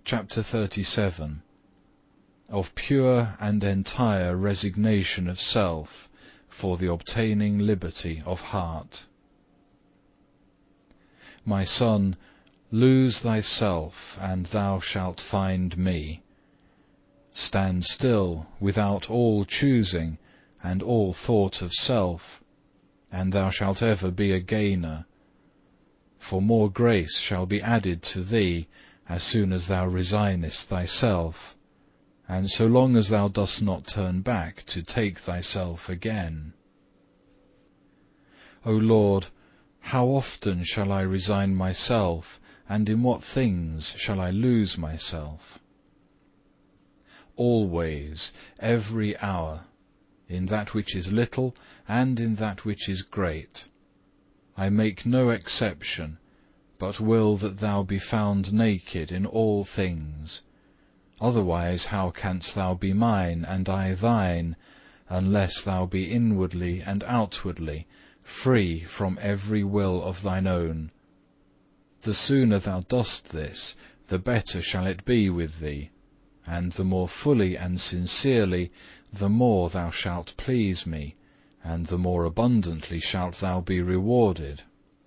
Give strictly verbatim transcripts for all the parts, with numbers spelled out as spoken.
CHAPTER thirty-seven. Of pure and entire resignation of self for the obtaining liberty of heart. My son, lose thyself, and thou shalt find Me. Stand still without all choosing and all thought of self, and thou shalt ever be a gainer. For more grace shall be added to thee as soon as thou resignest thyself, and so long as thou dost not turn back to take thyself again. O Lord, how often shall I resign myself, and in what things shall I lose myself? Always, every hour, in that which is little and in that which is great. I make no exception, but will that thou be found naked in all things. Otherwise how canst thou be mine, and I thine, unless thou be inwardly and outwardly free from every will of thine own? The sooner thou dost this, the better shall it be with thee, and the more fully and sincerely, the more thou shalt please Me, and the more abundantly shalt thou be rewarded.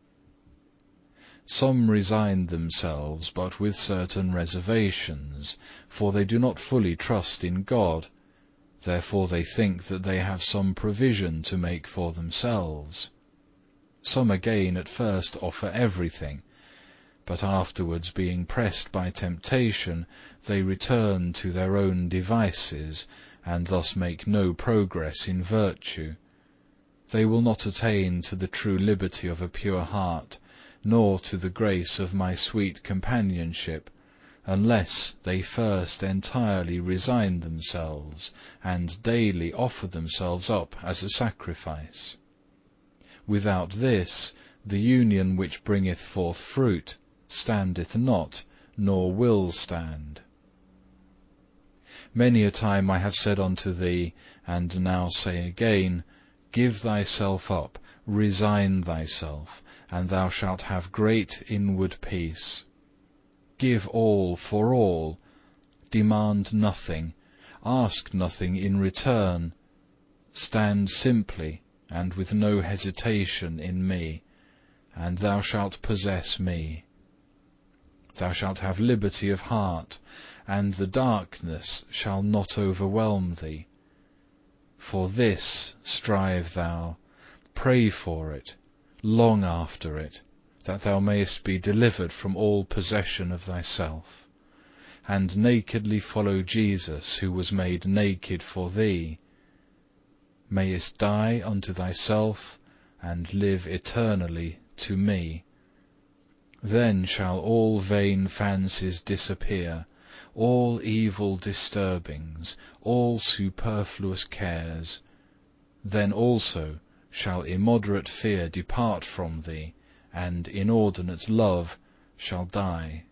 Some resign themselves, but with certain reservations, for they do not fully trust in God. Therefore they think that they have some provision to make for themselves. Some again at first offer everything, but afterwards, being pressed by temptation, they return to their own devices, and thus make no progress in virtue. They will not attain to the true liberty of a pure heart, nor to the grace of My sweet companionship, unless they first entirely resign themselves, and daily offer themselves up as a sacrifice. Without this, the union which bringeth forth fruit standeth not, nor will stand. Many a time I have said unto thee, and now say again, give thyself up, resign thyself, and thou shalt have great inward peace. Give all for all, demand nothing, ask nothing in return. Stand simply and with no hesitation in Me, and thou shalt possess Me. Thou shalt have liberty of heart, and the darkness shall not overwhelm thee. For this strive thou, pray for it, long after it, that thou mayest be delivered from all possession of thyself, and nakedly follow Jesus, who was made naked for thee. Mayest die unto thyself, and live eternally to Me. Then shall all vain fancies disappear, all evil disturbings, all superfluous cares. Then also shall immoderate fear depart from thee, and inordinate love shall die.